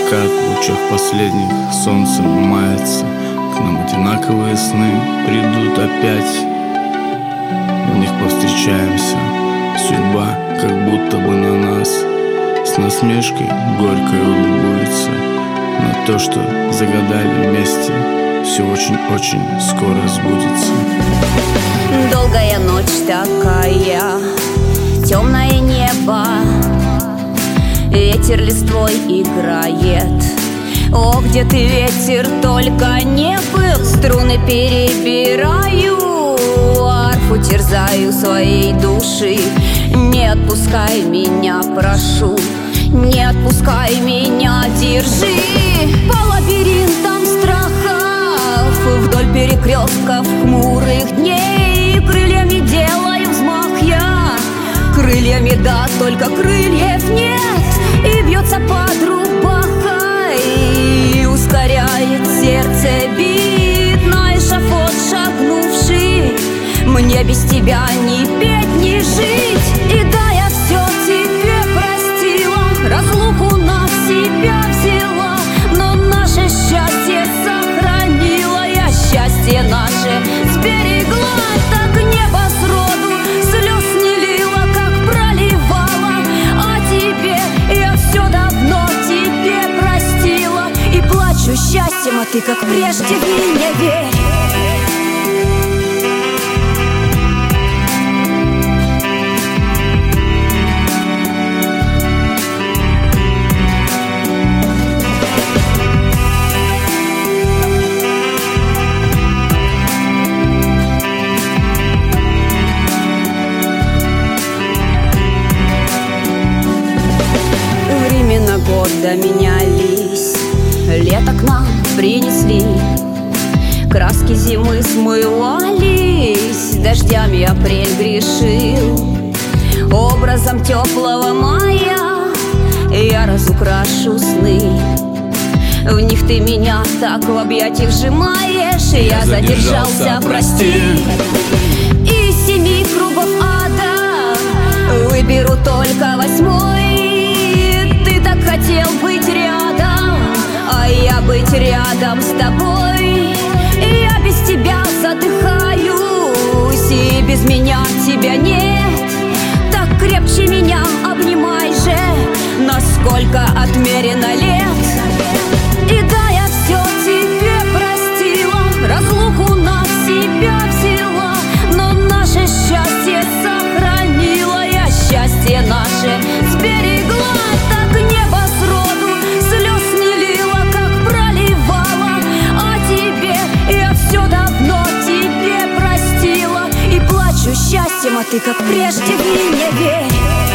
закат в лучах последних солнце мается. К нам одинаковые сны придут опять. В них повстречаемся. Судьба как будто бы на нас с насмешкой горькой улыбается. Но то, что загадали вместе, все очень-очень скоро сбудется. Долгая ночь такая, темное небо, ветер листвой играет. О, где ты, ветер, только не был. Струны перебираю, арфу терзаю своей души. Не отпускай меня, прошу, не отпускай меня, держи. По лабиринтам страхов, вдоль перекрестков хмурых дней, крыльями делаю взмах я. Крыльями, да, только крыльев нет. И бьется под рубахой, и ускоряет сердце бит. На эшафот шагнувший, мне без тебя ни петь, ни жить. И да, я все тебе простила, разлуку на себя взяла, но наше счастье сохранила я, счастье наше сберегла. Так небо сроду слез не лила, как проливала. А тебе я все давно тебе простила. И плачу счастьем, а ты как прежде в меня верь. Года менялись, лето к нам принесли, краски зимы смывались, дождями апрель грешил. Образом теплого мая я разукрашу сны. В них ты меня так в объятиях сжимаешь, и я задержался, прости. Из 7 кругов ада выберу только 8. Хотел быть рядом, а я быть рядом с тобой. И я без тебя задыхаюсь, и без меня тебя нет. Так крепче меня обнимай же, насколько отмерено лет. И да, я все тебе простила, разлуку на себя взяла, но наше счастье сохранила я, счастье наше сберегла. Так небо сроду слез не лила, как проливала. А тебе я все давно тебе простила. И плачу счастьем, а ты как прежде в меня верь.